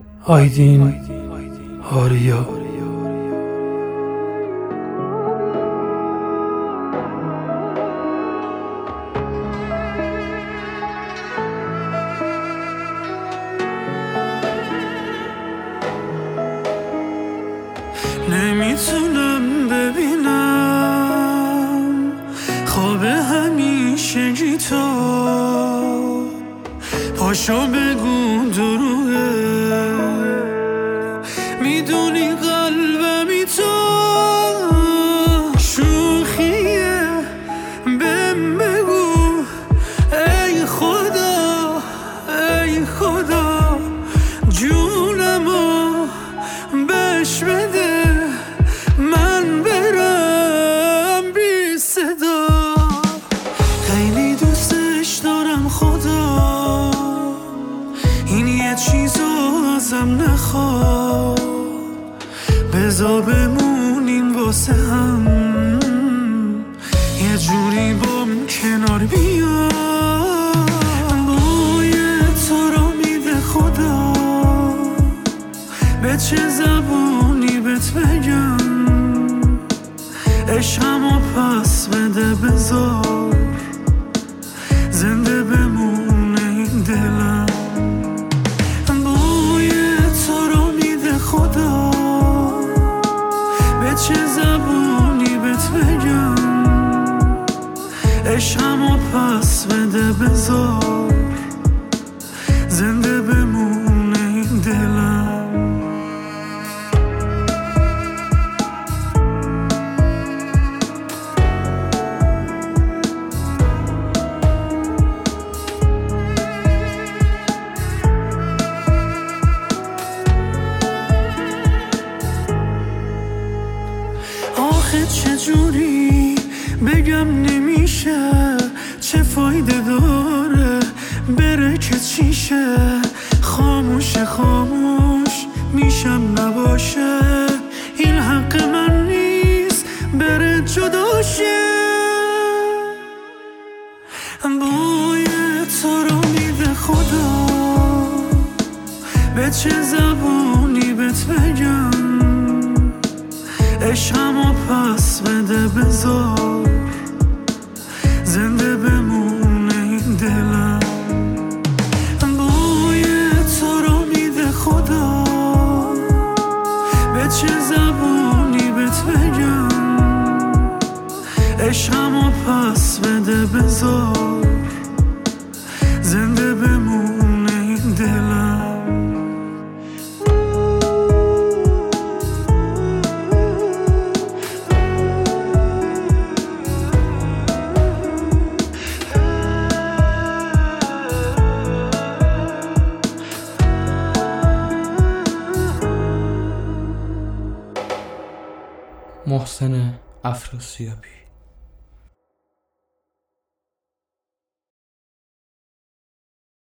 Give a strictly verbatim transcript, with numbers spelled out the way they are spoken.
آیدین آریا. نمیتونم ببینم خواب همیشگی تو، پاشو بگو دروغه، میدونی قلبمی تو شوخیه، بهم بگو ای خدا ای خدا جونمو بش بده، من برم بی صدا. خیلی دوستش دارم خدا، این یه چیزو ازم نخواد، بذار بمونیم واسه هم، یه جوری بام کنار بیا. بوی تو رو میده خدا، به چه زبونی بهت بگم، عشقمو پس بده، بذار زنده بمونه این دلم. بوی تو رو میده خدا، به چه زبونی بهت بگم، عشقمو پس بده، بذار زنده بمونه این دلم. آخه چجوری بگم نمیشه، چه فایده داره بره که چیشه، خاموش خاموش میشم نباشه، این حق من نیست بره جداشه. بوی تو رو میده خدا، به چه زبونی بهت بگم، عشقمو پس بده، بذار زنده بمونه این دلم. بوی تو رو میده خدا، به چه زبونی بهت بگم، عشقمو پس بده، بذار زنده بمونه این دلم. محسن افراسیابی.